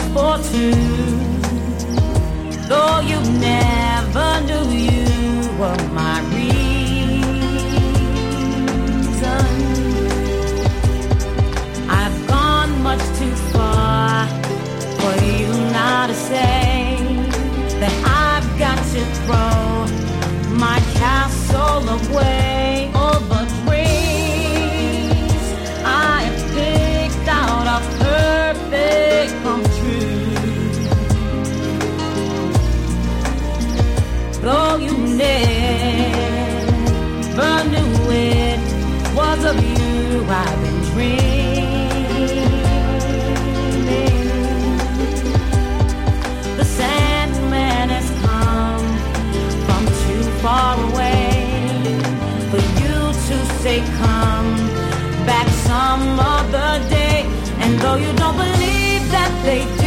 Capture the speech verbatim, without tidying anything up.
for two. Though you never knew you were my reason, I've gone much too far for you now to say that I've got to throw my castle away. Oh, but dreams I have picked out are perfect come true. Though you never knew it was of you I've been dreaming. The Sandman has come from too far away for you to say come back some other day. And though you don't believe that they